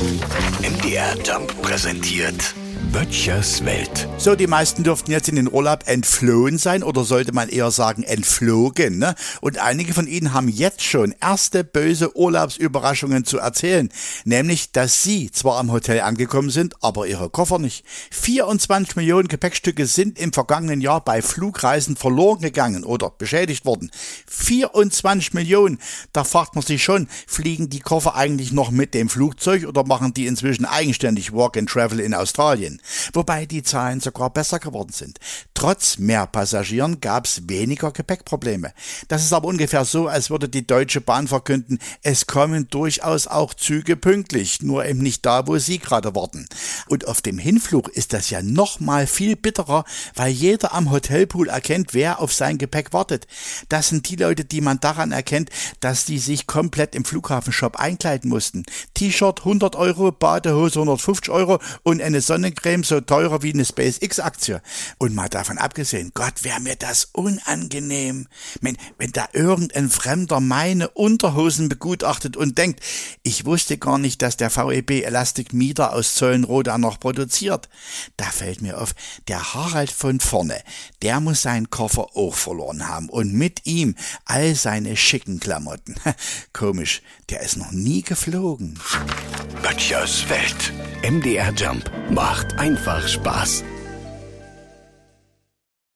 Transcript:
MDR Jump präsentiert Böttchers Welt. So, die meisten dürften jetzt in den Urlaub entflohen sein oder sollte man eher sagen entflogen, ne? Und einige von ihnen haben jetzt schon erste böse Urlaubsüberraschungen zu erzählen. Nämlich, dass sie zwar am Hotel angekommen sind, aber ihre Koffer nicht. 24 Millionen Gepäckstücke sind im vergangenen Jahr bei Flugreisen verloren gegangen oder beschädigt worden. 24 Millionen! Da fragt man sich schon, fliegen die Koffer eigentlich noch mit dem Flugzeug oder machen die inzwischen eigenständig Walk and Travel in Australien? Wobei die Zahlen sogar besser geworden sind. Trotz mehr Passagieren gab es weniger Gepäckprobleme. Das ist aber ungefähr so, als würde die Deutsche Bahn verkünden, es kommen durchaus auch Züge pünktlich, nur eben nicht da, wo Sie gerade warten. Und auf dem Hinflug ist das ja noch mal viel bitterer, weil jeder am Hotelpool erkennt, wer auf sein Gepäck wartet. Das sind die Leute, die man daran erkennt, dass die sich komplett im Flughafenshop einkleiden mussten. T-Shirt 100 Euro, Badehose 150 Euro und eine Sonnencreme so teurer wie eine SpaceX-Aktie. Und mal davon abgesehen, Gott, wäre mir das unangenehm. Wenn da irgendein Fremder meine Unterhosen begutachtet und denkt, ich wusste gar nicht, dass der VEB Elastic Mieder aus Zollenroda noch produziert. Da fällt mir auf, der Harald von vorne, der muss seinen Koffer auch verloren haben und mit ihm all seine schicken Klamotten. Komisch, der ist noch nie geflogen. Böttchers Welt. MDR Jump macht einfach Spaß.